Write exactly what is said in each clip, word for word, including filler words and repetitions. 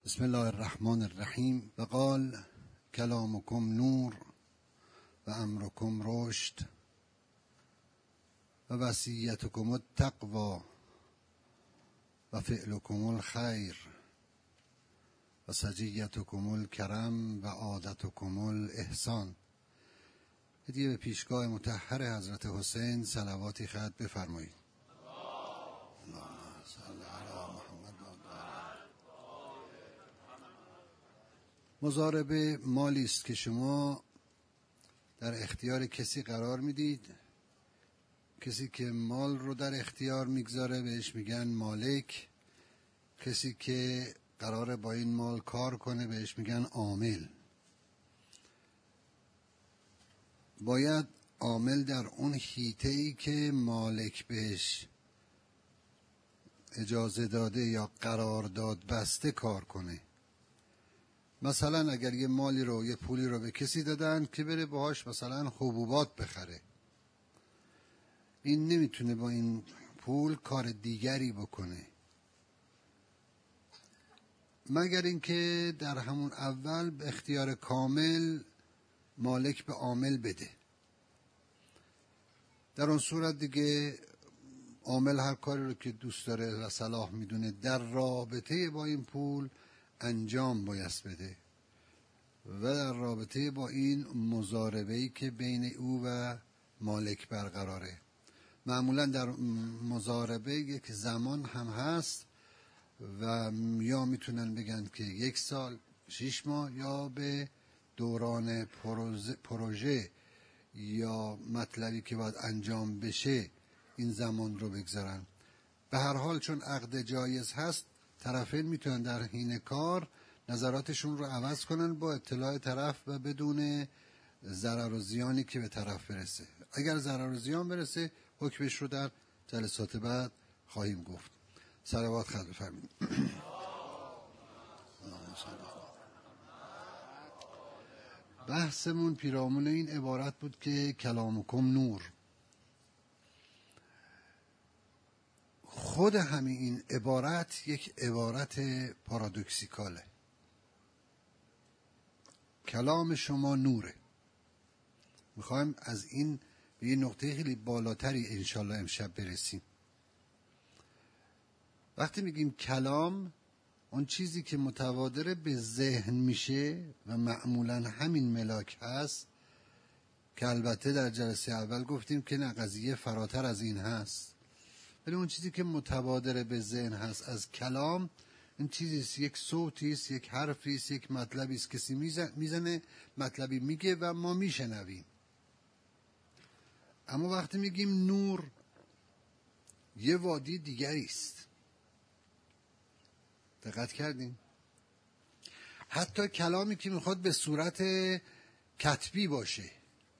بسم الله الرحمن الرحیم. و قال کلامکم نور و امرکم رشد و وصیتکم التقوی و فعلکم الخیر و سجیتکم الکرم و عادتکم الاحسان. هدیه به پیشگاه مطهر حضرت حسین صلواتی ختم بفرمایید. اللهم صل علی محمد. مضاربه مالی است که شما در اختیار کسی قرار میدید. کسی که مال رو در اختیار میگذاره بهش میگن مالک. کسی که قراره با این مال کار کنه بهش میگن عامل. باید عامل در اون حیطه‌ای که مالک بهش اجازه داده یا قرارداد بسته کار کنه. مثلا اگر یه مالی رو یه پولی رو به کسی دادن که بره باهاش مثلا حبوبات بخره، این نمیتونه با این پول کار دیگری بکنه مگر اینکه در همون اول به اختیار کامل مالک به عامل بده. در اون صورت دیگه عامل هر کاری رو که دوست داره و صلاح میدونه در رابطه با این پول انجام بایست بده و در رابطه با این مضاربه‌ای که بین او و مالک برقراره. معمولا در مضاربه یک زمان هم هست و یا میتونن بگن که یک سال، شش ماه، یا به دوران پروژه یا مطلبی که باید انجام بشه این زمان رو بگذارن. به هر حال چون عقد جایز هست، طرفین میتونن در حین کار نظراتشون رو عوض کنن با اطلاع طرف و بدون ضرر و زیانی که به طرف برسه. اگر ضرر و زیان برسه حکمش رو در جلسات بعد خواهیم گفت. صلوات ختم بفرمایید. بحثمون پیرامون این عبارت بود که کلامکم نور. خود همین این عبارت یک عبارت پارادوکسیکاله. کلام شما نوره. میخوایم از این به یه نقطه خیلی بالاتری انشالله امشب برسیم. وقتی میگیم کلام، اون چیزی که متبادر به ذهن میشه و معمولا همین ملاک هست که البته در جلسه اول گفتیم که نه، قضیه فراتر از این هست، ولی اون چیزی که متبادر به ذهن هست از کلام این چیزیست، یک صوتیست، یک حرفیست، یک مطلبیست. کسی میزنه مطلبی میگه و ما میشنویم. اما وقتی میگیم نور، یه وادی دیگریست. دقت کردین؟ حتی کلامی که میخواد به صورت کتبی باشه،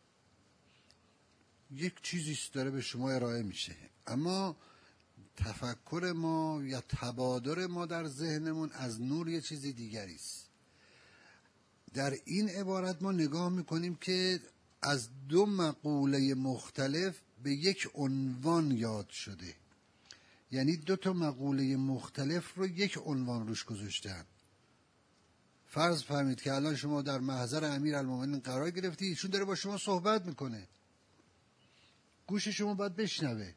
یک چیزیست داره به شما ارائه میشه، اما تفکر ما یا تبادر ما در ذهنمون از نور یه چیزی دیگریست. در این عبارت ما نگاه میکنیم که از دو مقوله مختلف به یک عنوان یاد شده، یعنی دو تا مقوله مختلف رو یک عنوان روش گذاشتن. فرض فرمید که الان شما در محضر امیرالمومنین قرار گرفتی، ایشون داره با شما صحبت میکنه، گوش شما باید بشنوه.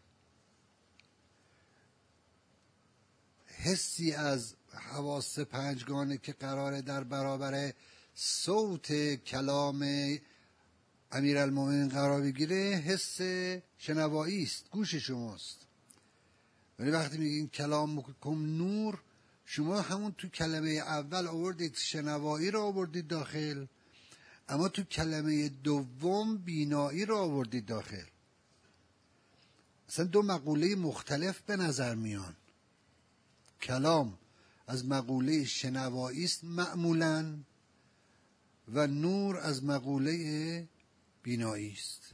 حسی از حواس پنجگانه که قراره در برابر صوت کلام امیرالمومنین قرار بگیره حس شنوایی است، گوش شماست. ولی وقتی میگین کلامکم نور، شما همون تو کلمه اول آوردید شنوایی رو آوردید داخل، اما تو کلمه دوم بینایی رو آوردید داخل. اصلا دو مقوله مختلف به نظر میان. کلام از مقوله شنوایی است معمولاً و نور از مقوله بینایی است.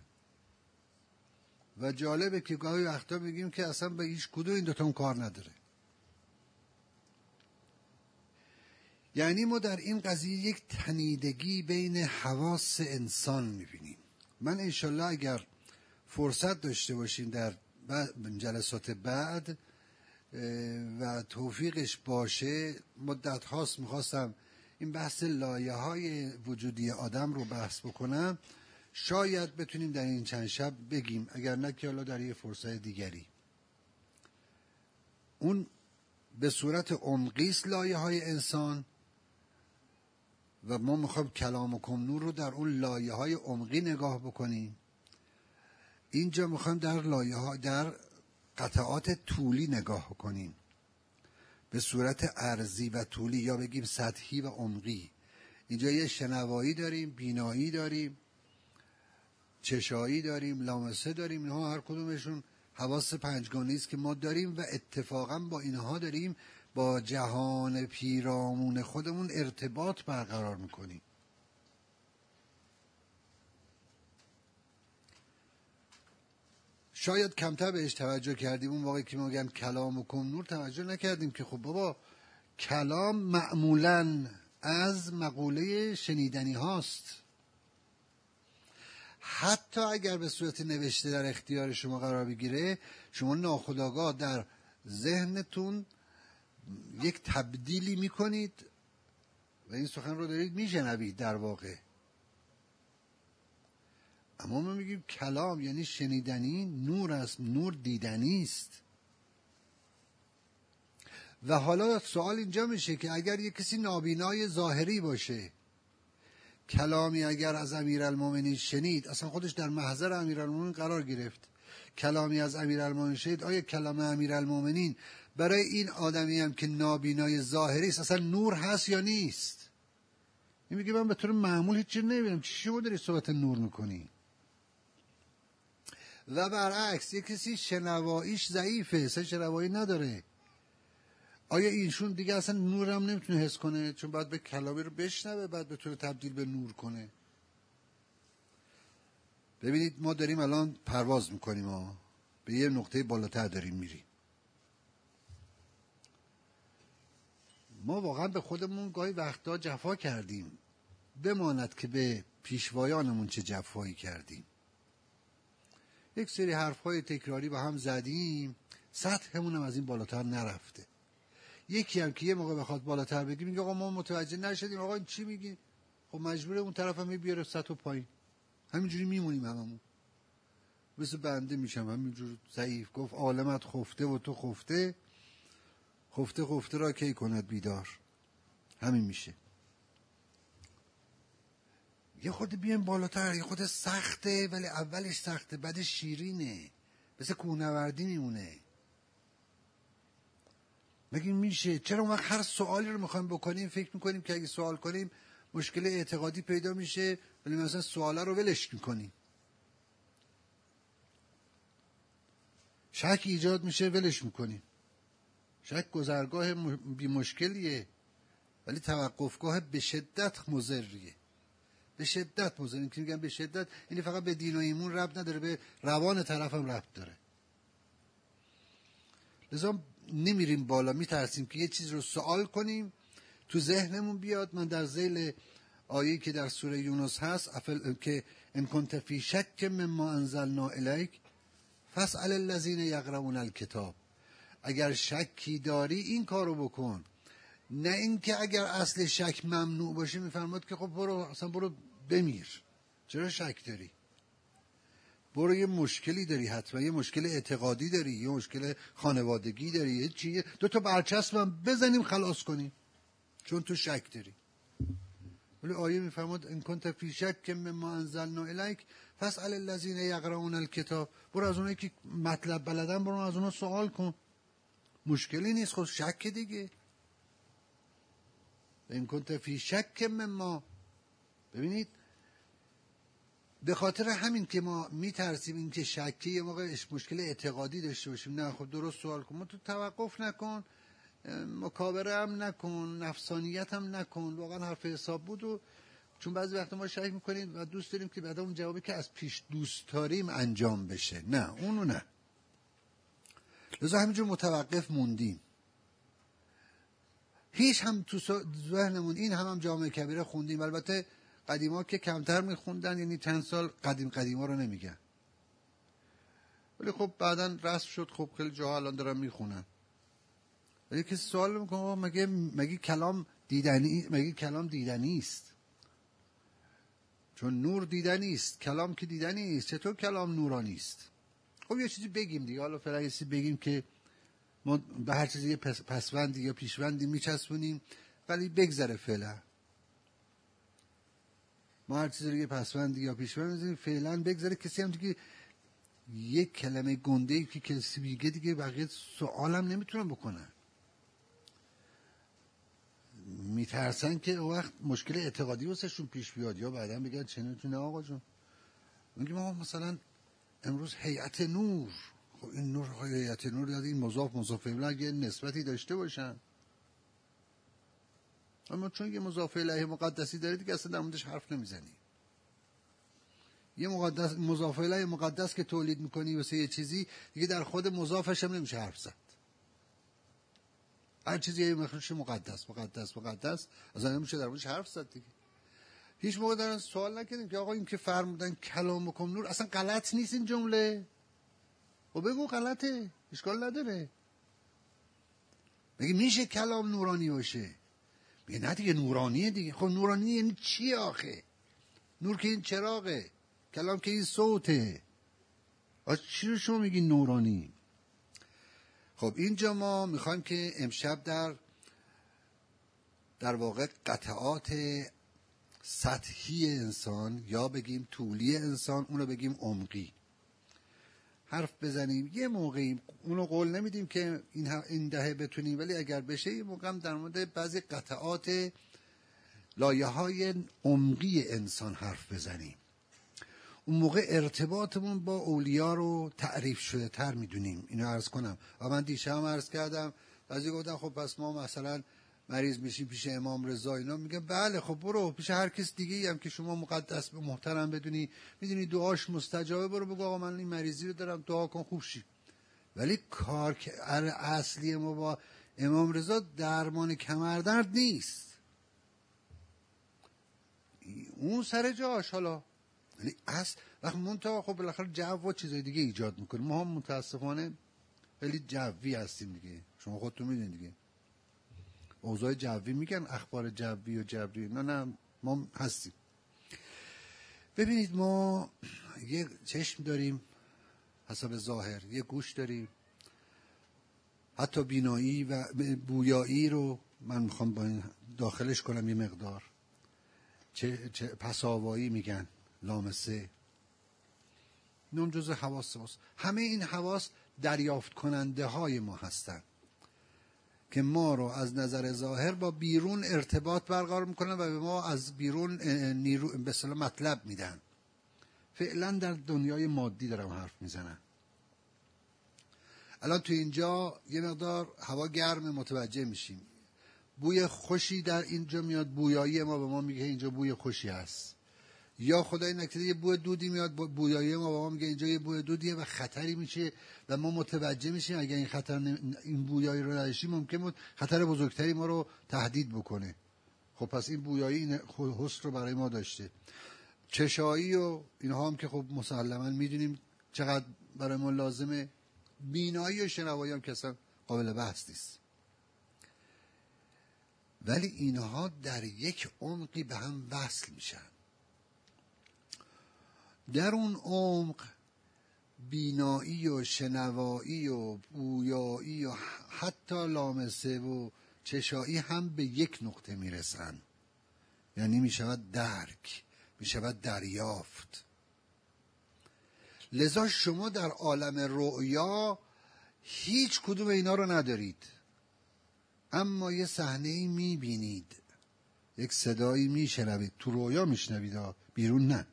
و جالبه که گاهی وقتا میگیم که اصلا به هیچ کدوم این دوتا کار نداره. یعنی ما در این قضیه یک تنیدگی بین حواس انسان میبینیم. من انشالله اگر فرصت داشته باشیم در جلسات بعد و توفیقش باشه مدت هاست میخواستم این بحث لایه های وجودی آدم رو بحث بکنم. شاید بتونیم در این چند شب بگیم، اگر نه که حالا در یه فرصت دیگری. اون به صورت عمقی است لایه های انسان و ما میخوایم کلامکم نور رو در اون لایه های عمقی نگاه بکنیم. اینجا میخوایم در لایه ها در قطعات طولی نگاه کنیم، به صورت عرضی و طولی، یا بگیم سطحی و عمقی. اینجا یه شنوایی داریم، بینایی داریم، چشایی داریم، لامسه داریم. اینها هر کدومشون حواس پنجگانه است که ما داریم و اتفاقا با اینها داریم با جهان پیرامون خودمون ارتباط برقرار میکنیم. شاید کمتر بهش توجه کردیم. اون واقعی که ما میگن کلامکم نور توجه نکردیم که خب بابا کلام معمولاً از مقوله شنیدنی هاست. حتی اگر به صورت نوشته در اختیار شما قرار بگیره، شما ناخودآگاه در ذهنتون یک تبدیلی میکنید و این سخن رو دارید میشنوید در واقع. اما ما میگیم کلام یعنی شنیدنی، نور است، نور دیدنی است. و حالا سوال اینجا میشه که اگر یک کسی نابینای ظاهری باشه، کلامی اگر از امیرالمومنین شنید، اصلا خودش در محضر امیرالمومنین قرار گرفت، کلامی از امیرالمومنین شنید، آیا کلام امیرالمومنین برای این آدمی هم که نابینای ظاهری است اصلا نور هست یا نیست؟ این میگه من به طور معمول هیچ چیز نمیبینم، چی شما داری صحبت نور میکنی؟ و برعکس یک کسی شنواییش ضعیفه، اصلا شنوایی نداره، آیا اینشون دیگه اصلا نور هم نمیتونه حس کنه؟ چون باید به کلامی رو بشنوه بعد به طور تبدیل به نور کنه. ببینید ما داریم الان پرواز میکنیم، ها به یه نقطه بالاتر داریم میریم. ما واقعا به خودمون گاهی وقتا جفا کردیم، بماند که به پیشوایانمون چه جفایی کردیم. یک سری حرفهای تکراری با هم زدیم، سطحمون هم از این بالاتر نرفته. یکی هم که یه موقع بخواد بالاتر بگی میگه آقا ما متوجه نشدیم، آقا این چی میگی؟ خب مجبوره اون طرف هم بیاره سطح و پایین، همینجوری میمونیم هممون. مثل بنده میشم همینجور ضعیف. گفت عالمت خفته و تو خفته، خفته خفته را کی کند بیدار. همین میشه. یه خود بیایم بالاتر، یه خود سخته ولی اولش سخته بعدش شیرینه، مثل کوهنوردی میمونه. بگیم میشه. چرا اون وقت هر سوالی رو میخوایم بکنیم فکر میکنیم که اگه سوال کنیم مشکل اعتقادی پیدا میشه، ولی مثلا سوالا رو ولش میکنیم، شک ایجاد میشه ولش میکنیم. شک گذرگاه بی مشکلیه ولی توقفگاه به شدت مضریه، به شدت مضر. این که میگم به شدت یعنی فقط به دین و ایمون ربط نداره، به روان طرفم ربط داره. لذا نمیریم بالا، میترسیم که یه چیز رو سوال کنیم تو ذهنمون بیاد. من در ذیل آیه‌ای که در سوره یونس هست افل... که ان کنت فی شک مما انزلنا الیک فاسأل الذین یقرؤون الکتاب، اگر شکی داری این کارو بکن. نه اینکه اگر اصل شک ممنوع باشه میفرماد که خب برو اصلا برو بمیر، چرا شک داری؟ برو یه مشکلی داری، حتما یه مشکل اعتقادی داری، یه مشکل خانوادگی داری، یه چیه دو تا برچسب هم بزنیم خلاص کنیم چون تو شک داری. ولی آیه میفرماد ان کنت فی شک مما انزلنا الیک فاسأل الذین یقرؤون الکتاب، برو از اونایی که مطلب بلدن برو از اونها سوال کن، مشکلی نیست، خود شک دیگه. ان کنت فی شک مما، ببینید به خاطر همین که ما میترسیم این که شکی یه موقع مشکل اعتقادی داشته باشیم. نه خب درست سوال کن، ما تو توقف نکن، مکابره هم نکن، نفسانیت هم نکن، واقعا حرف حساب بود. و چون بعضی وقتا ما شک میکنیم و دوست داریم که بعدا اون جوابی که از پیش دوست داریم انجام بشه، نه اونو نه. لذا همینجور متوقف موندیم. هیچ هم تو ذهنمون این هم هم جامعه کبیره خوندیم، البته قدیما که کمتر میخوندن، یعنی چند سال قدیم قدیما رو نمیگن، ولی خب بعداً رسم شد، خب خیلی جاها الان دارن میخونن. ولی کسی سوال میکنه مگه مگه کلام دیدنی مگه کلام دیدنی است؟ چون نور دیدنی است، کلام که دیدنی است، چطور کلام نورانی است؟ خب یه چیزی بگیم دیگه، حالا فعلا یه چیزی بگیم که ما به هر چیزی یه پس پسوندی یا پیشوندی میچسبونیم، ولی بگذره فعلا. ما هر چیزی رو یه پسوندی یا پیشوند میذاریم فعلا بگذره. کسی هم دیگه یک کلمه گنده‌ای که کسی میگه دیگه بقیه سوالم نمیتونن بکنن، میترسن که اون وقت مشکل اعتقادی واسهشون پیش بیاد یا بعدا بگن چنونه آقا جون. میگیم ما مثلا امروز هیئت نور، خب این نور هیئت نور یاد این مضاف مضاف الیه اگه نسبتی داشته باشن، اما چون یه مضاف الیه مقدسی داره دیگه اصلا در موردش حرف نمیزنی. یه مقدس مضاف الیه مقدس که تولید میکنی واسه یه چیزی دیگه در خود مضافش هم نمیشه حرف زد. هر چیزی یه مخرج مقدس مقدس مقدس اصلا نمیشه در موردش حرف زد دیگه. هیچ موقع دارن سوال نکردیم که آقا این که فرمودن کلام کن نور اصلا غلط نیست این جمله؟ و بگو غلطه، اشکال نداره. بگی میشه کلام نورانی باشه؟ میگه نه دیگه نورانیه دیگه. خب نورانی یعنی چی آخه؟ نور که این چراغه، کلام که این صوته. آخه چی رو شما میگی نورانی؟ خب اینجا ما میخوایم که امشب در در واقع قطعات سطحی انسان یا بگیم طولی انسان، اونو بگیم عمقی، حرف بزنیم. یه موقعی اونو قول نمیدیم که این این دهه بتونیم، ولی اگر بشه یه موقع هم در مورد بعضی قطعات لایه‌های عمقی انسان حرف بزنیم. اون موقع ارتباطمون با اولیا رو تعریف شده تر میدونیم. اینو عرض کنم و من دیشب هم عرض کردم، بعضی گفتن خب پس ما مثلا مریض میشیم پیش امام رضا، اینا میگن بله خب برو پیش هر کس دیگه هم که شما مقدس به محترم بدونی، میدونی دعاش مستجابه، برو بگو آقا من این مریضی رو دارم دعا کن خوب شی. ولی کار اصلی ما با امام رضا درمان کمردرد نیست، اون سر جاش. حالا یعنی اصل وقت منتها خب بالاخره جو و چیزای دیگه ایجاد میکنه. ما هم متاسفانه خیلی جوی هستیم دیگه، شما خودتون میدونید دیگه، اوضاع جوی میگن، اخبار جوی و جبری، نه نه ما هستیم. ببینید ما یه چشم داریم حسب ظاهر، یه گوش داریم، حتی بینایی و بویایی رو من میخوام با این داخلش کنم یه مقدار، چه, چه پساوایی میگن، لامسه، نون جزء حواس ماست. همه این حواس دریافت کننده های ما هستن که ما رو از نظر ظاهر با بیرون ارتباط برقرار میکنن و به ما از بیرون نیرو به اصطلاح مطلب میدن. فعلا در دنیای مادی دارم حرف میزنم. الان تو اینجا یه مقدار هوا گرم، متوجه میشیم، بوی خوشی در اینجا میاد، بویایی ما به ما میگه اینجا بوی خوشی هست، یا خدای نکرده یه بوی دودی میاد، بویایی ما به ما میگه اینجا یه بوی دودیه و خطری میشه و ما متوجه میشیم اگر این خطر این بویایی رو نداشتیم ممکنه خطر بزرگتری ما رو تهدید بکنه. خب پس این بویایی این حس رو برای ما داشته. چشایی و اینها هم که خب مسلما میدونیم چقدر برای ما لازمه. بینایی و شنوایی هم که اصلا قابل بحث نیست. ولی اینها در یک عمقی به هم وصل میشن. در اون عمق بینایی و شنوایی و بویایی و حتی لامسه و چشایی هم به یک نقطه میرسن، یعنی میشود درک، میشود دریافت. لذا شما در عالم رؤیا هیچ کدوم اینا رو ندارید، اما یه صحنه‌ای میبینید، یک صدایی میشنوید، تو رؤیا میشنوید، بیرون نه.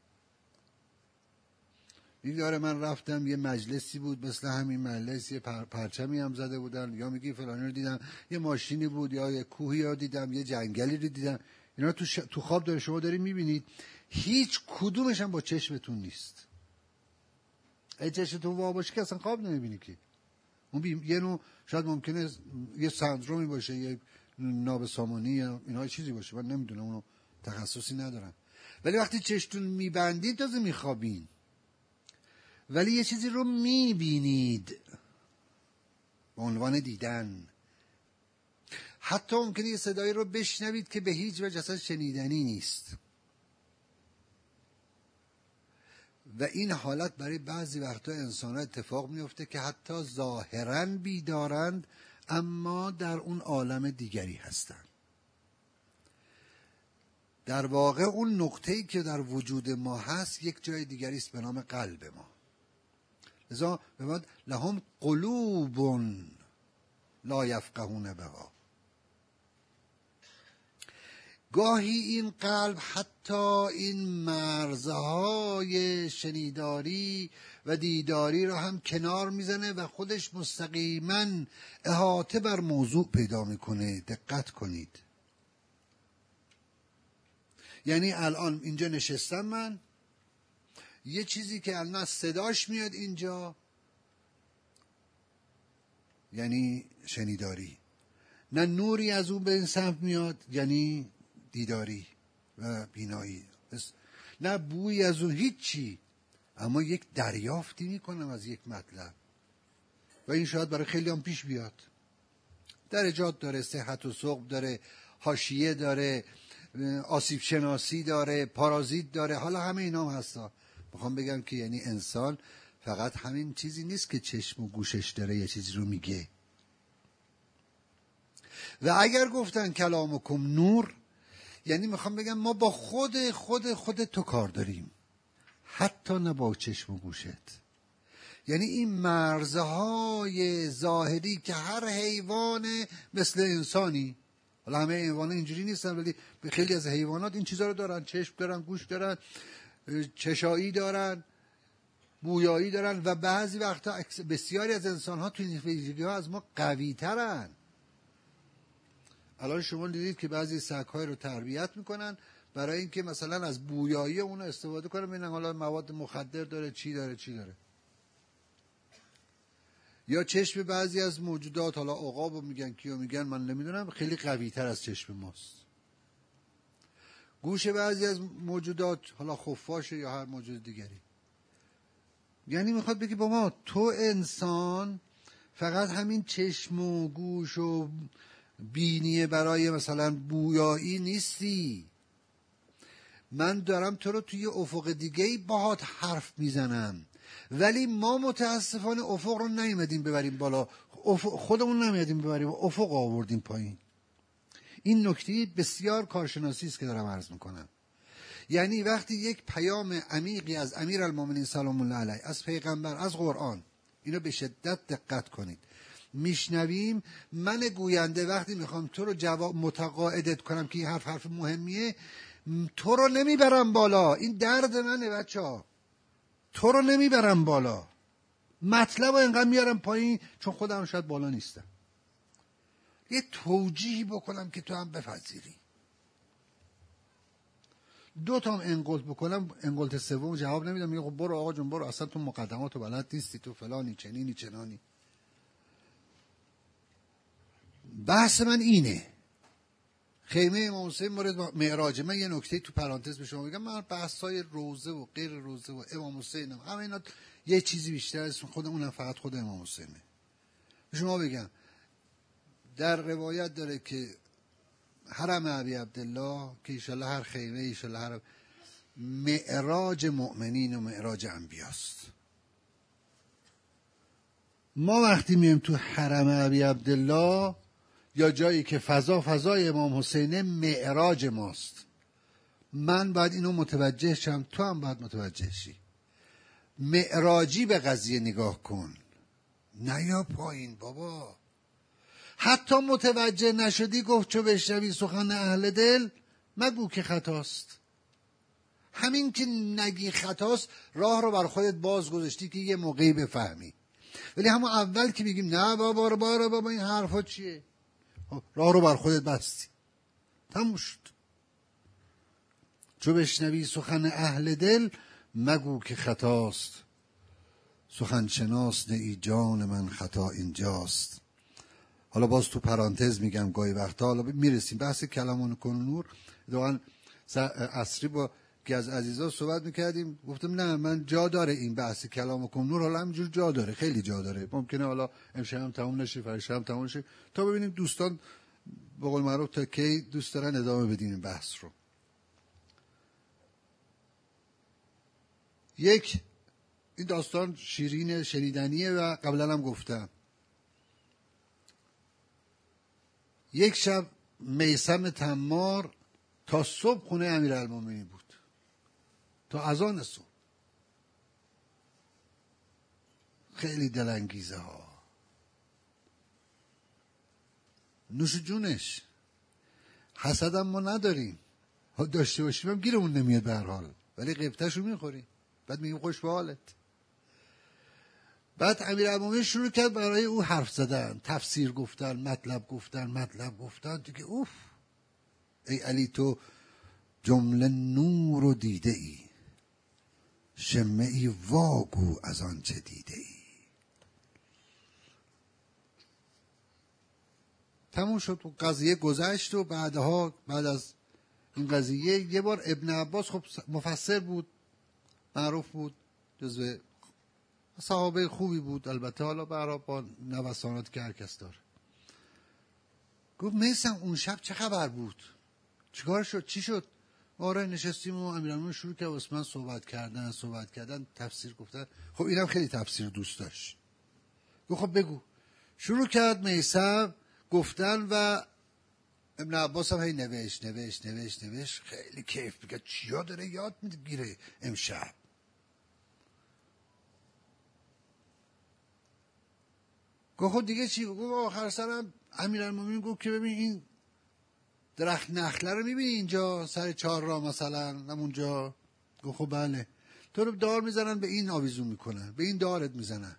میگه آره من رفتم یه مجلسی بود مثل همین مجلس، یه پر پرچمی هم زده بودن، یا میگی فلانی رو دیدم، یه ماشینی بود، یا یه کوهی رو دیدم، یه جنگلی رو دیدم. اینا تو, ش... تو خواب داره شما دارید میبینید، هیچ کدومش هم با چشمتون نیست. ای چشمتون وا باشه که اصلا خواب نمیبینی که. اون بی... یه نوع شاید ممکنه یه سندرومی باشه، یه نابسامانی یا اینا چیزی باشه، من نمیدونم، اونو تخصصی ندارم. ولی وقتی چشتون میبندید تازه میخوابین، ولی یه چیزی رو میبینید به عنوان دیدن، حتی ممکنه یه صدایی رو بشنوید که به هیچ وجه اصلا شنیدنی نیست. و این حالت برای بعضی وقتا انسان ها اتفاق میفته که حتی ظاهراً بیدارند اما در اون عالم دیگری هستند. در واقع اون نقطه‌ای که در وجود ما هست یک جای دیگری است به نام قلب ما. لذا ببینید لهم قلوب لا یفقهون بها. گاهی این قلب حتی این مرزهای شنیداری و دیداری را هم کنار میزنه و خودش مستقیما احاطه بر موضوع پیدا میکنه. دقت کنید. یعنی الان اینجا نشستم من، یه چیزی که الان صداش میاد اینجا یعنی شنیداری، نه نوری از اون به این سمت میاد یعنی دیداری و بینایی، نه بوی از اون هیچی، اما یک دریافتی میکنم از یک مطلب و این شاید برای خیلی هم پیش بیاد. درجات داره، صحت و ثقب داره، حاشیه داره، آسیب شناسی داره، پارازیت داره، حالا همه اینا هم هستا. میخوام بگم که یعنی انسان فقط همین چیزی نیست که چشم و گوشش داره یه چیزی رو میگه. و اگر گفتن کلامکم نور، یعنی میخوام بگم ما با خود خود خود تو کار داریم، حتی نه با چشم و گوشت. یعنی این مرزهای ظاهری که هر حیوان مثل انسانی، حالا همه حیوانات اینجوری نیستن ولی خیلی از حیوانات این چیزا رو دارن، چشم دارن، گوش دارن، چشایی دارن، بویایی دارن و بعضی وقتا بسیاری از انسان ها تو این ویژگی ها از ما قوی ترن. الان شما دیدید که بعضی سگ‌های رو تربیت میکنن برای اینکه مثلا از بویایی اون استفاده کنن، ببینن حالا مواد مخدر داره چی داره چی داره. یا چشم بعضی از موجودات، حالا عقابو میگن کیو میگن من نمیدونم، خیلی قوی تر از چشم ماست. گوش بعضی از موجودات، حالا خفاشه یا هر موجود دیگری. یعنی میخواد بگی با ما تو انسان فقط همین چشم و گوش و بینیه برای مثلا بویایی نیستی. من دارم تو رو توی افق دیگه‌ای باهات حرف میزنم، ولی ما متاسفانه افق رو نیومدیم ببریم بالا، خودمون نمیادیم ببریم افق آوردیم پایین. این نکته بسیار کارشناسی است که دارم عرض میکنم. یعنی وقتی یک پیام عمیقی از امیرالمومنین سلام الله علیه، از پیغمبر، از قرآن، اینو به شدت دقت کنید، میشنویم، من گوینده وقتی میخوام تو رو جواب متقاعدت کنم که این حرف حرف مهمیه، تو رو نمیبرم بالا. این درد منه بچه‌ها، تو رو نمیبرم بالا، مطلب رو انقدر میارم پایین چون خودم شاید بالا نیستم، یه توجیهی بکنم که تو هم بپذیری. دو تا هم انقلت بکنم، انقلت سوم جواب نمیدم، میگه خب برو آقا جون برو، اصلا تو مقدماتو بلد نیستی، تو فلانی چنینی چنانی. بحث من اینه. خیمه امام حسین مورد معراج. من یه نکته تو پرانتز به شما میگم، من بحث‌های روزه و غیر روزه و امام حسین هم همه اینا یه چیزی بیشتر از خود اونم فقط خود امام حسینه. به شما بگم در روایت داره که حرم ابی عبدالله که ایشالله هر خیمه ایشالله هر معراج مؤمنین و معراج انبیاست. ما وقتی میم تو حرم ابی عبدالله یا جایی که فضا فضای امام حسینه، معراج ماست. من باید اینو متوجه شم، تو هم باید متوجه شی. معراجی به قضیه نگاه کن، نه یا پایین بابا. حتی متوجه نشدی، گفت چو بشنوی سخن اهل دل مگو که خطاست. همین که نگی خطاست راه رو بر خودت باز گذاشتی که یه موقعی بفهمی. ولی همون اول که بگیم نه بابا بابا بابا این حرفا چیه، راه رو بر خودت بستی، تموم شد. چو بشنوی سخن اهل دل مگو که خطاست، سخن شناس نه ای جان من خطا اینجاست. حالا باز تو پرانتز میگم گاهی وقتا، حالا میرسیم بحث کلام کن نور. دوان عصری با که از عزیزا صحبت میکردیم، گفتم نه من جا داره این بحث کلام کن نور، حالا همینجور جا داره، خیلی جا داره. ممکنه حالا امشب هم تموم نشه، فردا هم تموم نشه، تا ببینیم دوستان به قول معروف تا کی دوست دارن ادامه بدین بحث رو. یک، این داستان شیرین شنیدنیه و قبلا هم گفتم. یک شب میثم تمار تا صبح خونه امیرالمومنین بود، تا اذان صبح. خیلی دلانگیزه ها. نوش جونش. حسد هم ما نداریم، داشته باشیم هم گیرمون نمیاد به هر حال، ولی غیبتش رو میخوریم. بعد میگیم خوش به حالت. بعد امیرالمومنین شروع کرد برای او حرف زدن، تفسیر گفتن، مطلب گفتن مطلب گفتن دیگه. اوف، ای علی تو جمله نور رو دیده ای، شمه ای واگو از آن چه دیده ای. تموم شد و قضیه گذشت. و بعدها بعد از این قضیه یه بار ابن عباس، خب مفسر بود، معروف بود، جزو صحابه خوبی بود، البته حالا برای با نوسانات که هر کس داره، گفت میثم اون شب چه خبر بود؟ چیکار شد؟ چی شد؟ آره نشستیم و امیرالمومنین شروع کرد واسه من صحبت کردن صحبت کردن تفسیر گفتن. خب اینم خیلی تفسیر دوست داشت. گفت خب بگو. شروع کرد میثم گفتن و ابن عباس هم هی نوشت نوشت نوشت نوشت. خیلی کیف بگه چیا داره یاد میگیره امشب. گفت خب دیگه چی؟ گفت آخر سرم امیرالمومنین گفت که ببین این درخت نخله رو میبینی اینجا سر چهار راه مثلا همونجا؟ گفت خب بله. تو رو دار میزنن به این آویزون میکنن، به این دارت میزنن.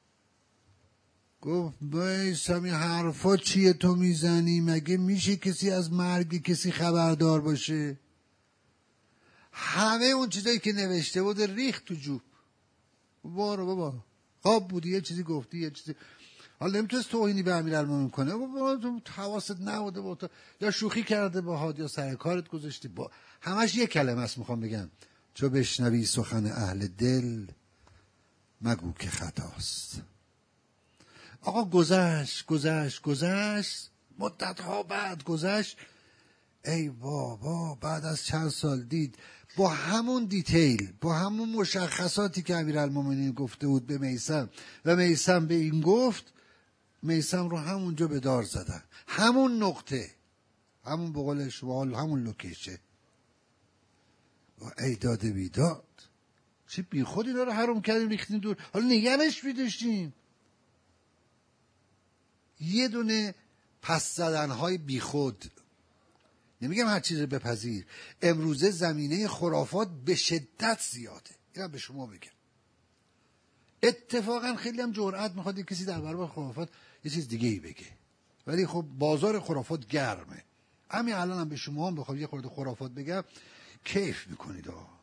گفت میثم این حرفا چیه تو میزنی؟ مگه میشه کسی از مرگ کسی خبردار باشه؟ همه اون چیزایی که نوشته بود ریخت تو جوب. بابا بابا خواب بودی یه چیزی گفتی یه چیزی. حالا نمیتونست توهینی به امیرالمومنین کنه. بابا تو حواست نبوده با تو، یا شوخی کرده باهات یا سر کارت گذاشتی. با همش یه کلمه است میخوام بگم، چو بشنوی سخن اهل دل مگو که خطاست. آقا گذشت گذشت گذشت مدتها بعد گذشت. ای بابا بعد از چند سال دید با همون دیتیل، با همون مشخصاتی که امیرالمومنین گفته بود به میثم و میثم به این گفت، میثم رو همونجا به دار زدن، همون نقطه، همون به قول شما همون لوکیشه. ای داده بیداد، چه بی خود اینا رو حرام کردیم ریختیم دور، حالا نگرش می‌داشتیم. یه دونه پس زدن‌های بی خود. نمیگم هر چیز رو بپذیر. امروزه زمینه خرافات به شدت زیاده، اینم به شما بگم. اتفاقا خیلی هم جرأت میخواد کسی در برابر خرافات یه چیز دیگه ای بگه، ولی خب بازار خرافات گرمه. همین الان هم به شما هم بخوام یه خورده خرافات بگم کیف میکنید. آه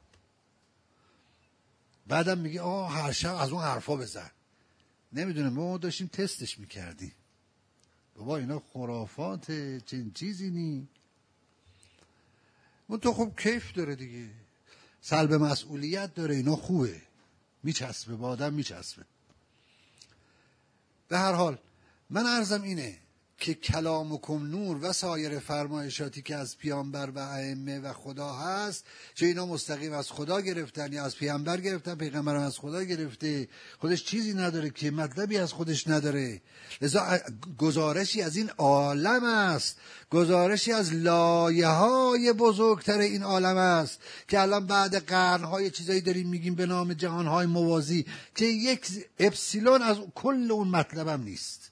بعدم میگه آه هر شب از اون حرفا بزن. نمیدونم ما داشتیم تستش میکردیم. بابا اینا خرافات چنین چیزی نی. اون تو خب کیف داره دیگه، سلب مسئولیت داره، اینا خوبه، میچسبه با آدم میچسبه. به هر حال من عرضم اینه که کلامکم نور و سایر فرمایشاتی که از پیامبر و ائمه و خدا هست، چه اینا مستقیم از خدا گرفتن یا از پیامبر گرفتن، پیغمبر از خدا گرفته، خودش چیزی نداره که مطلبی از خودش نداره. لذا گزارشی از این عالم است، گزارشی از لایه های بزرگتر این عالم است که الان بعد قرنهای چیزایی داریم میگیم به نام جهانهای موازی که یک اپسیلون از کل اون مطلبم نیست،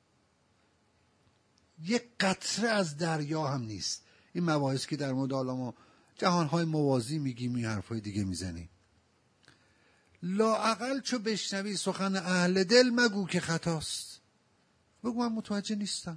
یک قطره از دریا هم نیست. این مباحث که در مورد عالم و جهانهای موازی میگیم، این حرفای دیگه میزنیم. لااقل چو بشنوی سخن اهل دل مگو که خطاست. بگو من متوجه نیستم.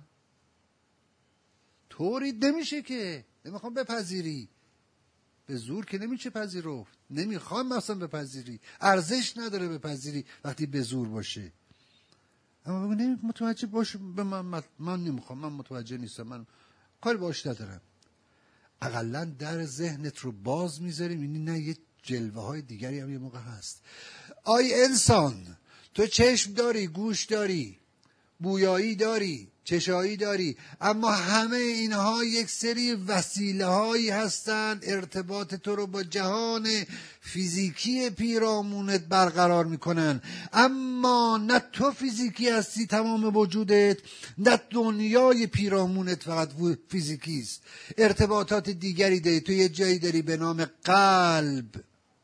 طوری نمیشه که نمیخوام بپذیری، به زور که نمیشه پذیرفت. نمیخوام مثلا بپذیری، ارزش نداره بپذیری وقتی به زور باشه. اما بگو نمی متوجه باش به من، من نمیخوام، من متوجه نیستم، من کاری باش ندارم. اقلا در ذهنت رو باز میذاریم. این نه یه جلوه های دیگری هم یه موقع هست. آی انسان، تو چشم داری، گوش داری، بویایی داری، چشایی داری، اما همه اینها یک سری وسیله هایی هستند ارتباط تو رو با جهان فیزیکی پیرامونت برقرار میکنن. اما نه تو فیزیکی هستی تمام وجودت، نه دنیای پیرامونت فقط فیزیکی است. ارتباطات دیگری داری. تو یه جایی داری به نام قلب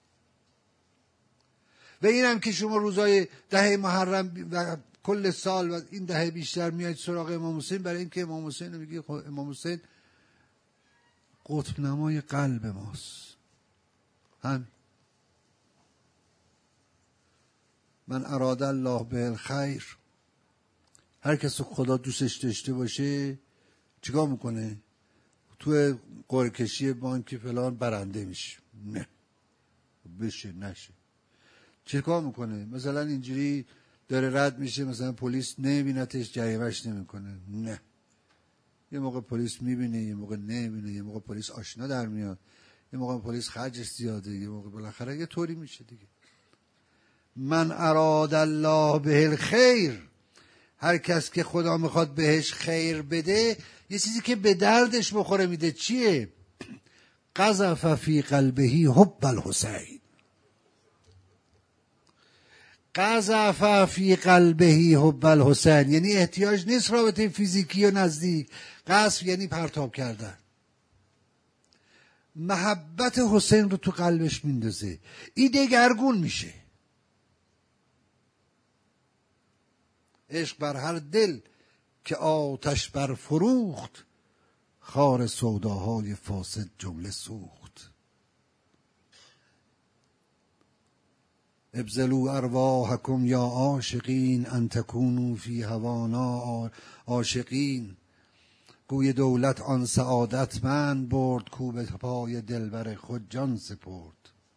و اینم که شما روزای ده محرم و کل سال و این دهه بیشتر میاید سراغ امام حسین، برای اینکه امام حسین میگی خب امام حسین قطب نمای قلب ماست. هم من اراد الله به الخیر، هر کس خدا دوستش داشته باشه چیکار میکنه؟ تو قرعه کشی بانک فلان برنده میشه. نه بشه نشه چیکار میکنه؟ مثلا اینجوری داره رد میشه، مثلا پلیس نمیبینتش جریمه‌اش نمیکنه. نه، یه موقع پلیس میبینه، یه موقع نمیبینه، یه موقع پلیس آشنا در میاد، یه موقع پلیس خرجش زیاده، یه موقع بالاخره یه طوری میشه دیگه. من اراد الله به الخیر، هر کس که خدا میخواد بهش خیر بده یه چیزی که به دردش بخوره میده. چیه؟ قذف فی قلبه حب الحسین، قذف فی قلبه حب الحسین، یعنی احتیاج نیست رابطه فیزیکی و نزدیک. قذف یعنی پرتاب کردن. محبت حسین رو تو قلبش میندازه، این دگرگون میشه. عشق بر هر دل که آتش بر فروخت، خار سوداهای فاسد جمله سوخت. ابذلوا ارواحکم یا عاشقین ان تکونوا فی هوانا عاشقین. گوی دولت آن سعادت من برد، کو به پای دلبر خود جان سپرد.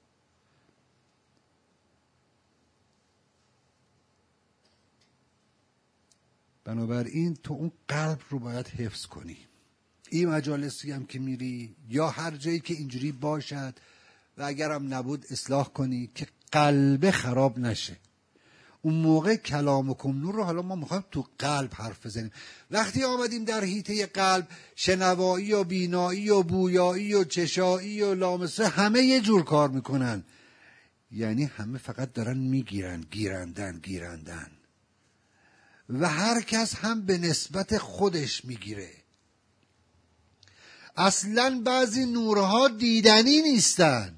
بنابراین تو اون قلب رو باید حفظ کنی. این مجالسی هم که میری یا هر جایی که اینجوری باشد و اگرم نبود اصلاح کنی که قلب خراب نشه. اون موقع کلامکم نور رو حالا ما میخوایم تو قلب حرف بزنیم. وقتی آمدیم در حیطه قلب، شنوایی و بینایی و بویایی و چشایی و لامسه همه یه جور کار میکنن، یعنی همه فقط دارن میگیرن، گیرندن گیرندن و هر کس هم به نسبت خودش میگیره. اصلا بعضی نورها دیدنی نیستن.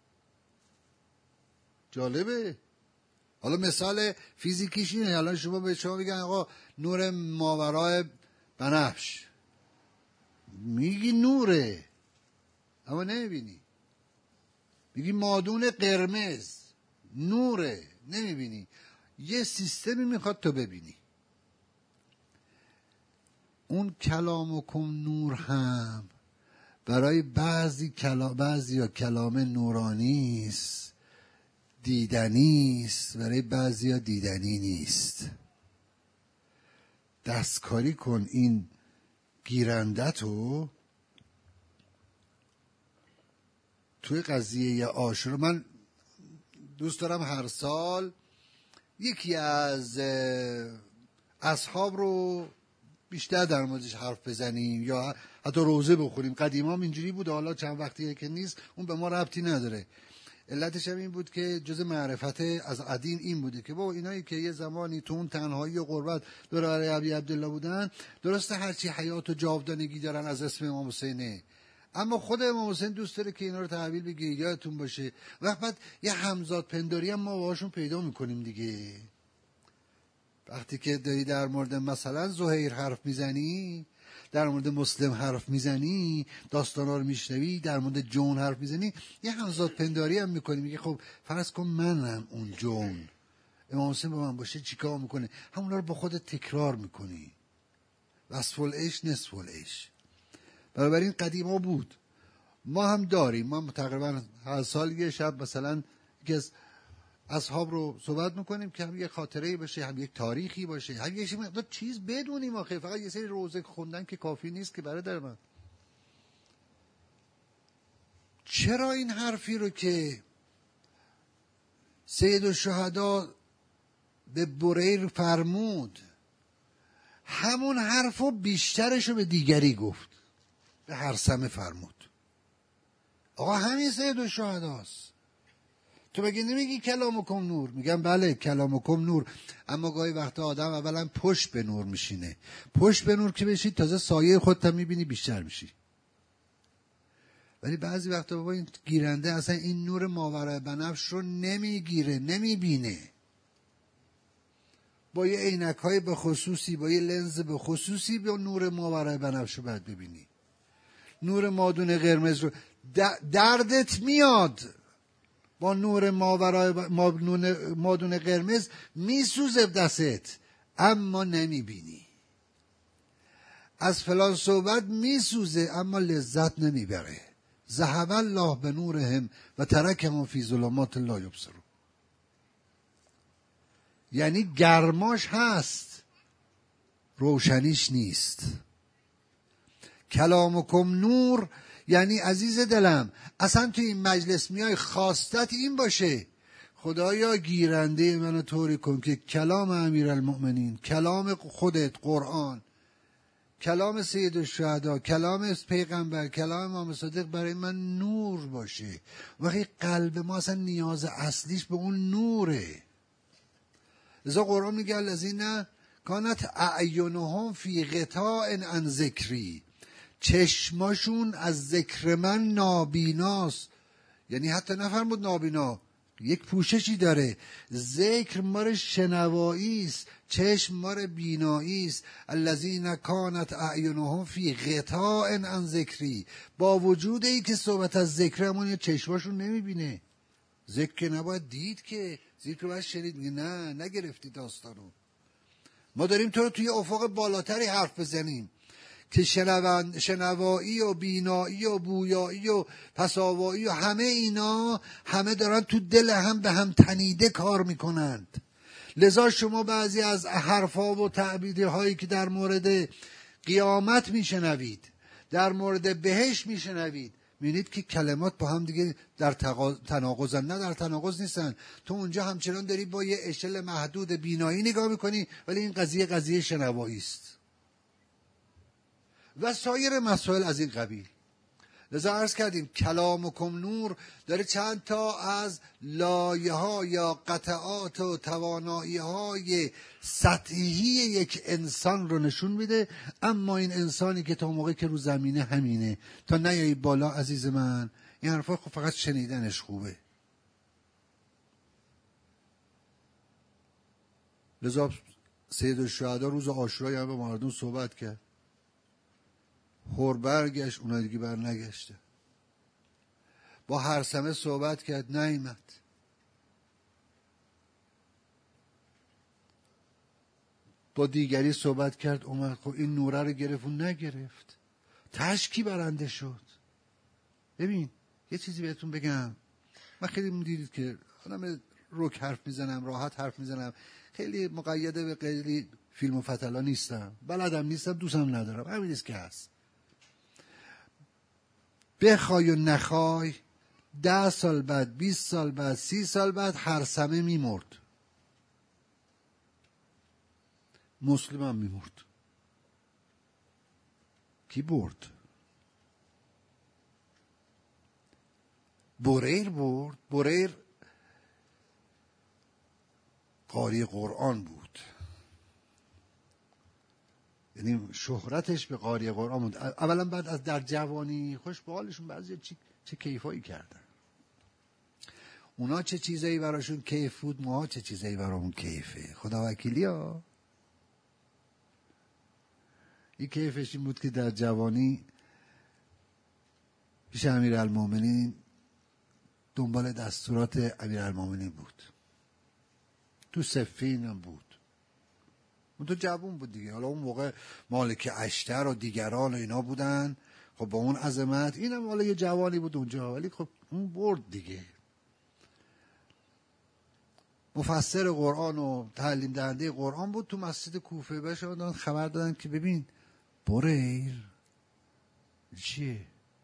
جالبه. حالا مثال فیزیکیش اینه، حالا شما به شما میگن آقا نور ماورای بنفش، میگی نوره اما نمیبینی. میگی مادون قرمز، نوره نمیبینی. یه سیستمی میخواد تو ببینی. اون کلامکم نور هم برای بعضی کلام، بعضی یا کلام نورانی است، دیدنی است، برای بعضی ها دیدنی نیست. دستکاری کن این گیرندت رو توی قضیه عاشورا. من دوست دارم هر سال یکی از اصحاب رو بیشتر در موردش حرف بزنیم یا حتی روزه بخوریم. قدیما اینجوری بود، حالا چند وقتیه که نیست، اون به ما ربطی نداره. علتش هم این بود که جز معرفت از قدیم این بوده که بابا اینایی که یه زمانی تو اون تنهایی و غربت دور برای ابی عبدالله بودن، درسته هرچی حیات و جاودانگی دارن از اسم امام حسینه، اما خود امام حسین دوست داره که اینا رو تحویل بگیرید. یادتون باشه وقت بعد یه همزاد پنداری هم ما باهاشون پیدا میکنیم دیگه. وقتی که داری در مورد مثلا زهیر حرف میزنی، در مورد مسلم حرف میزنی، داستانا رو میشنوی، در مورد جون حرف میزنی، یه همزاد پنداری هم میکنی. میگه خب فرض کن منم اون جون، امام حسین با من باشه چیکار میکنه؟ همونا رو با خودت تکرار میکنی. وصف العیش نصف العیش. بنابراین قدیما بود، ما هم داریم. ما تقریبا هر سال یه شب مثلا یکی از اصحاب رو صحبت میکنیم که هم یک خاطره‌ای باشه، هم یک تاریخی باشه، هم یک چیز بدونیم. آخه فقط یه سری روزه خوندن که کافی نیست که برادر من. چرا این حرفی رو که سید الشهدا به بریر فرمود همون حرفو بیشترشو به دیگری گفت، به هرثمه فرمود آقا همین سید الشهداست. تو بگی نمیگی کلامکم نور؟ میگم بله کلامکم نور، اما گاهی وقتا آدم اولا پشت به نور میشینه، پشت به نور که بشی تازه سایه خودت هم میبینی بیشتر میشی. ولی بعضی وقتا بابا این گیرنده اصلا این نور ماورای بنفش رو نمیگیره، نمیبینه. با یه عینک‌های به خصوصی، با یه لنز به خصوصی با نور ماورای بنفش رو باید ببینی. نور مادون قرمز رو دردت میاد، با نور ماورای مادون قرمز میسوزه دستت اما نمیبینی. از فلان صحبت میسوزه اما لذت نمیبره. ذهب الله بنورهم و ترکهم فی ظلمات لا یبصرون. یعنی گرماش هست، روشنیش نیست. کلامکم نور یعنی عزیز دلم اصلا تو این مجلس میای خواستت این باشه خدایا گیرنده منو طوری کن که کلام امیرالمؤمنین، کلام خودت قرآن، کلام سید الشهدا، کلام پیغمبر، کلام امام صادق برای من نور باشه. وقتی قلب ما اصلا نیاز اصلیش به اون نوره. لذا قرآن میگه الذین کانت اعینهم فی غطاء عن ذکری، چشماشون از ذکر من نابیناست. یعنی حتی نفرمود نابینا، یک پوششی داره. ذکر مار شنوایی است، چشم مار بینایی است. الذین کانت اعینهم فی غطاء عن ذکری، با وجود ای که صحبت از ذکرمون چشماشون نمیبینه. ذکر نباید دید که، ذکر باید شنید. میگه نه نگرفتی داستانو. ما داریم تو رو توی افق بالاتری حرف بزنیم که شنون... شنوایی و بینایی و بویایی و پساوایی و همه اینا همه دارن تو دل هم به هم تنیده کار میکنند. لذا شما بعضی از حرفا و تعبیرهایی که در مورد قیامت میشنوید، در مورد بهشت میشنوید، میبینید که کلمات با هم دیگه در تناقضن. نه در تناقض نیستن. تو اونجا همچنان داری با یه اشل محدود بینایی نگاه میکنی، ولی این قضیه قضیه شنوایی است و سایر مسائل از این قبیل. لذا عرض کردیم کلامکم نور داره چند تا از لایه ها یا قطعات و توانایی های سطحی یک انسان رو نشون میده. اما این انسانی که تا موقعی که رو زمینه همینه، تا نیایی بالا عزیز من، این حرفا خب فقط شنیدنش خوبه. لذا سید الشهدا روز عاشورا هم به مردم صحبت کرد، هور برگشت، اونا دیگه بر نگشته. با هرثمه صحبت کرد، نیامد. با دیگری صحبت کرد، اومد. خب این نوره رو گرفت و نگرفت. تشکی برنده شد. ببین یه چیزی بهتون بگم، من خیلی دیدید که آدم روک حرف میزنم، راحت حرف میزنم، خیلی مقیده به خیلی فیلم و فتلا نیستم، بلدم نیستم، دوستم ندارم، همین است که هست. بخوای و نخوای ده سال بعد، بیست سال بعد، سی سال بعد هرثمه میمرد، مسلم هم میمرد. کی برد؟ بریر برد. بریر قاری قرآن بود، یعنی شهرتش به قاری قرآن بود. اولا بعد از در جوانی خوش به حالشون بعضی چه, چه کیفایی کردن. اونا چه چیزایی براشون کیف بود، ما چه چیزایی برامون کیفه. خدا وکیلی ها. این کیفش این بود که در جوانی پیش امیرالمومنین دنبال دستورات امیرالمومنین بود، تو صفین هم بود، اون تو جوون بود دیگه. حالا اون موقع مالک اشتر و دیگران و اینا بودن، خب با اون عظمت اینم حالا یه جوانی بود اونجا، ولی خب اون برد دیگه. مفسر قرآن و تعلیم دهنده قرآن بود. تو مسجد کوفه بهش دادن خبر دادن که ببین بریر چیه؟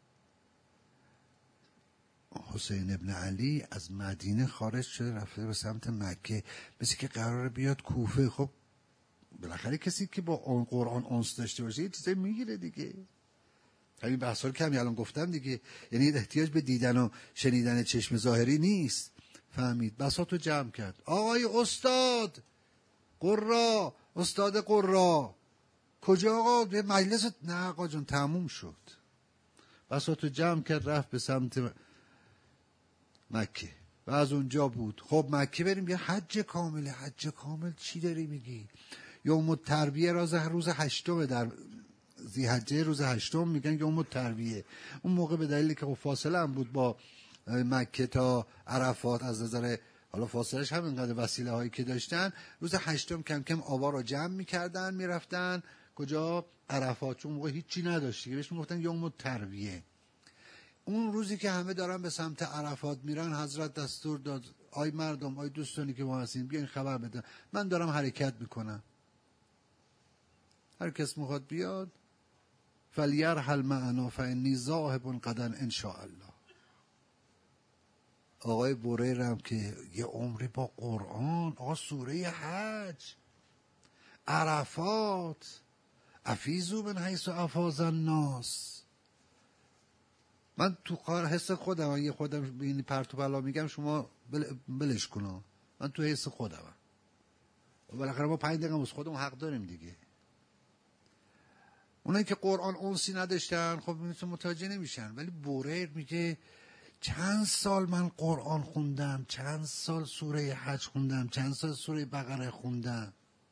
حسین ابن علی از مدینه خارج شده رفته به سمت مکه، مثل که قراره بیاد کوفه. خب بالاخره کسی که با اون قرآن انس داشته باشه یه چیزایی میگیره دیگه. همین بحثا رو کمی الان گفتم دیگه، یعنی احتیاج به دیدن و شنیدن چشم ظاهری نیست. فهمید؟ بساطو جمع کرد. آقای استاد قرا، استاد قرا کجا آقا؟ به مجلس؟ نه آقا جون تموم شد. بساطو جمع کرد رفت به سمت مکه و از اونجا بود خب مکه بریم یه حج کامله. حج کامل چی داری میگی؟ یوم الترویه روز روز هشتم در ذی‌حجه، روز هشتم میگن یوم الترویه. اون موقع به دلیلی که فاصله هم بود با مکه تا عرفات، از نظر حالا فاصلش همینقدر وسیله هایی که داشتن، روز هشتم کم کم آوا رو جمع میکردن میرفتن کجا؟ عرفات. چون موقع هیچی نداشتی که بهش میگفتن یوم الترویه. اون روزی که همه دارن به سمت عرفات میرن، حضرت دستور داد آی مردم، آی دوستانی که ما هستیم بیاین خبر بدن من دارم حرکت میکنم، هر کس میخواد بیاد فلیرحل معنا فانی ذاهب غدا ان شاء الله. آقای بریرم که یه عمری با قرآن، آقا سوره حج، عرفات، افیزو من حیث افاض الناس. من تو کار حس خودم، یه خودم بینی پرت و پلا میگم شما بل بلش کن، من تو حس خودم. بالاخره ما پنج دقیقه از خودمون حق داریم دیگه. اونایی که قرآن انسی نداشتن خب مثل متوجه نمیشن. ولی بریر میگه چند سال من قرآن خوندم، چند سال سوره حج خوندم، چند سال سوره بقره خوندم.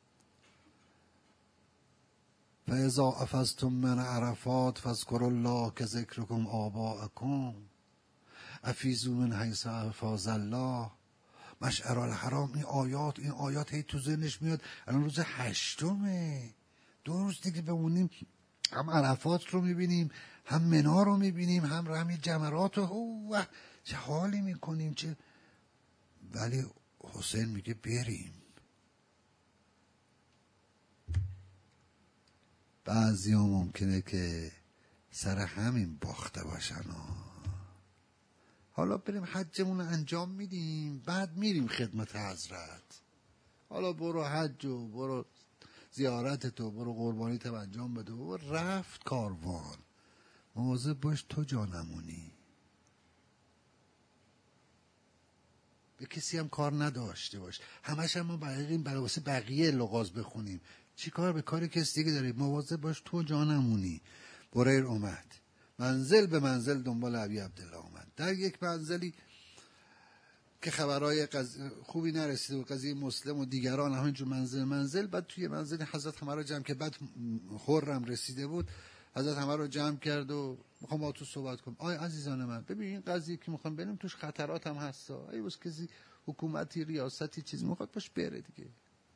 فاذا افضتم من عرفات فاذکروا الله کذکرکم آباءکم افیضوا من حیث افاض الله. مشعر الحرام، این آیات این آیات هی تو ذهنش میاد. الان روز هشتمه، دو روز دیگه بمونیم هم عرفات رو میبینیم، هم منا رو میبینیم، هم رمی جمرات رو. اوه چه حالی میکنیم چه. ولی حسین میگه بریم. بعضی ها ممکنه که سر همین باخته باشن. حالا بریم حجمون رو انجام میدیم بعد میریم خدمت حضرت. حالا برو حج و برو زیارت تو، برو قربانی تو انجام بده و رفت کاروان. مواظب باش تو جانمونی. به کسی هم کار نداشته باش. همش هم ما برای واسه بقیه لغاز بخونیم. چی کار به کار کسی دیگه داری؟ مواظب باش تو جانمونی. بریر اومد منزل به منزل دنبال ابی عبدالله اومد. در یک منزلی که خبرهای قض... خوبی نرسید و قضیه مسلم و دیگران همینجور منزل منزل. بعد توی منزل حضرت همه رو جمع که بعد خرم رسیده بود، حضرت همه رو جمع کرد و میخوام با تو صحبت کنم. آی عزیزان من، ببین این قضیه که میخوام بریم توش خطرات هم هستا. ای بس کسی حکومتی ریاستی چیز میخواد باش بره دیگه.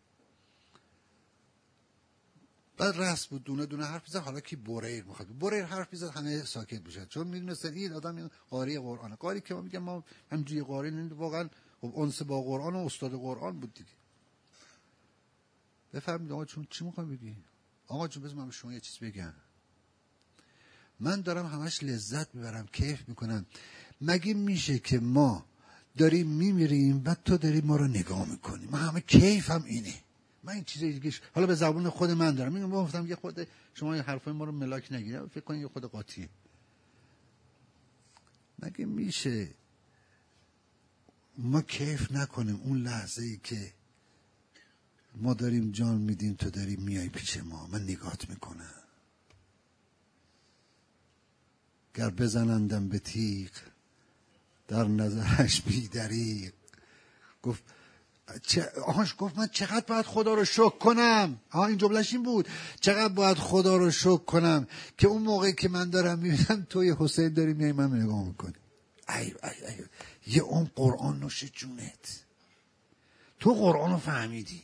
بعد رس بود دونه دونه حرف بزن. حالا کی بریر میخواد بریر حرف بزن همه ساکت بشن، چون میدونستن این آدم قاری قرآنه. قاری که ما میگم ما همجوری قاری نه، واقعا خب انس با قرآن و استاد قرآن بود دیگه. بفرمایید آقا چون چی میخوای بگی؟ آقا جون بذار من به شما یه چیز بگم. من دارم همش لذت میبرم، کیف میکنم. مگه میشه که ما داریم میمیریم بعد تو داری ما رو نگاه میکنی؟ من همه کیفم اینه. من این چیز دیگه حالا به زبون خود من دارم میگم. گفتم یه خود شما این حرفای ما رو ملاک نگیرید، فکر کنید یه خود قاطیه. مگه میشه ما کیف نکنیم اون لحظه ای که ما داریم جان میدیم تو داری میای پیش ما، من نگاهت میکنم. گر بزنندم به تیغ در نظرش بی دریغ. گفت چه آهاش گفت من چقدر باید خدا رو شکر کنم. آها این جملهش این بود، چقدر باید خدا رو شکر کنم که اون موقعی که من دارم میبینم توی حسین داری میای من نگاه میکنی. ای ای ای یه اون قرآن نوش جونت، تو قرآن رو فهمیدی.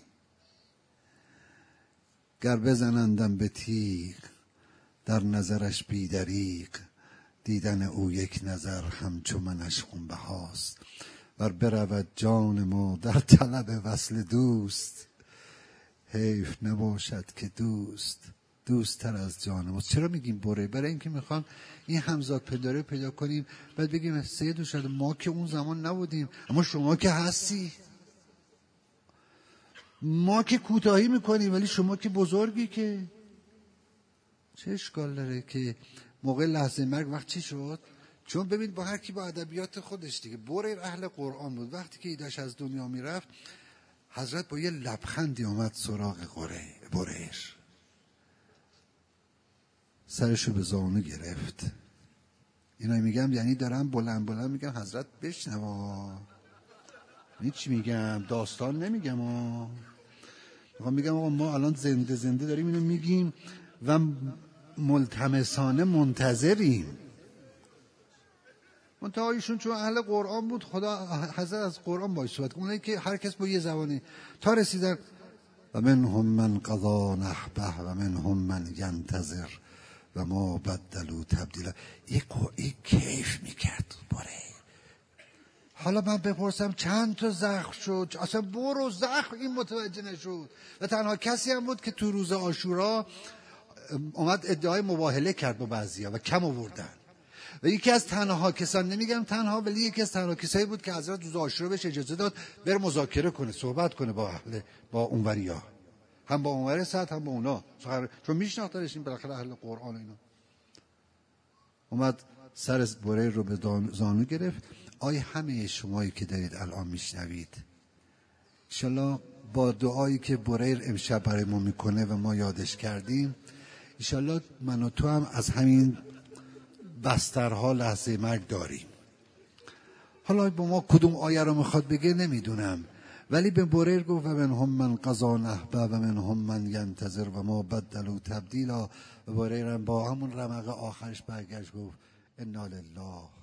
گر بزنندم به تیغ در نظرش بی دریغ دیدن او یک نظر همچو منش خونبهاست. ور برود جان ما در طلب وصل دوست حیف نباشد که دوست دوست تر از جان ما. چرا میگیم بره؟ برای اینکه میخوام این همزاد پدره پیدا کنیم بعد بگیم سید شده ما که اون زمان نبودیم اما شما که هستی. ما که کوتاهی میکنیم ولی شما که بزرگی، که چه اشکال داره که موقع لحظه مرگ وقت چی شد؟ چون ببین با هر کی با ادبیات خودش دیگه. بریر اهل قرآن بود، وقتی که ایداش از دنیا میرفت حضرت با یه لبخندی آمد سراغ بریر، سرشو به زانو گرفت. اینا میگم یعنی دارم بلند بلند میگم حضرت بشنوا، این چی میگم، داستان نمیگم ها، میخوام میگم آقا ما الان زنده زنده داریم اینو میگیم و ملتمسانه منتظریم. منتها ایشون چون اهل قرآن بود، خدا حضرت از قرآن باش صحبت کنه، اونایی که هر کس با یه زبانی تا رسیدن و منهم من قضا نحبه و منهم من ینتظر و ما بدلوا تبدیلا. یک قوی کیف میکرد باره. حالا من بپرسم چند تا زخم شد؟ اصلا برو زخم این متوجه نشد و تنها کسی هم بود که تو روز عاشورا اومد ادعای مباهله کرد با بعضیا و کم آوردن و یکی از تنها کسان، نمیگم تنها ولی یکی از تنها کسایی بود که حضرت روز عاشورا بهش اجازه داد بر مذاکره کنه، صحبت کنه با اهل با اونوریا، هم با اونور ساعت هم با اونا، چون میشناختنش این بالاخره اهل قرآن اینا. اومد سر بریر رو به زانو گرفت. آی همه شمایی که دارید الان میشنوید، انشالله با دعایی که بریر امشب برای ما میکنه و ما یادش کردیم، انشالله من و تو هم از همین بسترها لحظه مرگ داریم. حالا با ما کدوم آیه رو میخواد بگه نمیدونم، ولی به بریر گفت و منهم من قضا نحبه و منهم من ینتظر و ما بدلوا تبدیلا. و بریر با همون رمق آخرش برگشت گفت انا لله